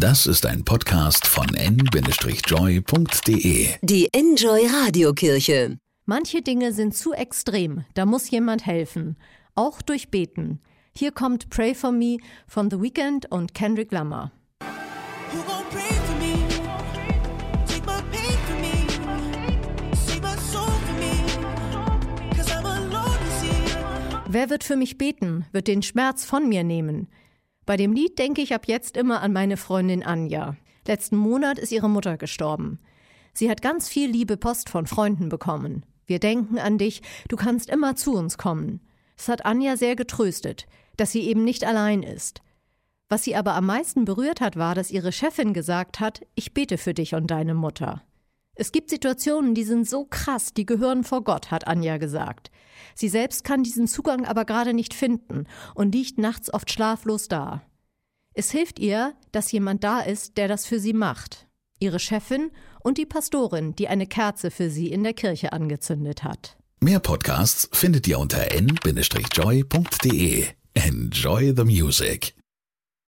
Das ist ein Podcast von n-joy.de. Die Enjoy Radiokirche. Manche Dinge sind zu extrem, da muss jemand helfen, auch durch Beten. Hier kommt Pray For Me von The Weeknd und Kendrick Lamar. Wer wird für mich beten, wird den Schmerz von mir nehmen? Bei dem Lied denke ich ab jetzt immer an meine Freundin Anja. Letzten Monat ist ihre Mutter gestorben. Sie hat ganz viel liebe Post von Freunden bekommen. Wir denken an dich, du kannst immer zu uns kommen. Es hat Anja sehr getröstet, dass sie eben nicht allein ist. Was sie aber am meisten berührt hat, war, dass ihre Chefin gesagt hat, ich bete für dich und deine Mutter. Es gibt Situationen, die sind so krass, die gehören vor Gott, hat Anja gesagt. Sie selbst kann diesen Zugang aber gerade nicht finden und liegt nachts oft schlaflos da. Es hilft ihr, dass jemand da ist, der das für sie macht. Ihre Chefin und die Pastorin, die eine Kerze für sie in der Kirche angezündet hat. Mehr Podcasts findet ihr unter n-joy.de. Enjoy the music.